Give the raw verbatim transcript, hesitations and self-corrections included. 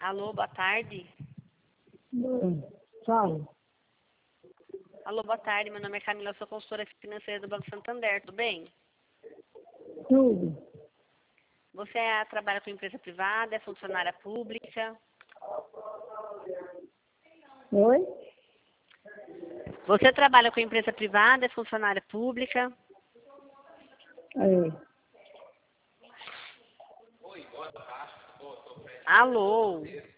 Alô, boa tarde. Bem, fala. Alô, boa tarde. Meu nome é Camila, eu sou consultora financeira do Banco Santander, tudo bem? Tudo. Você é, trabalha com empresa privada, é funcionária pública? Oi? Você trabalha com empresa privada, é funcionária pública? Aí. Alô?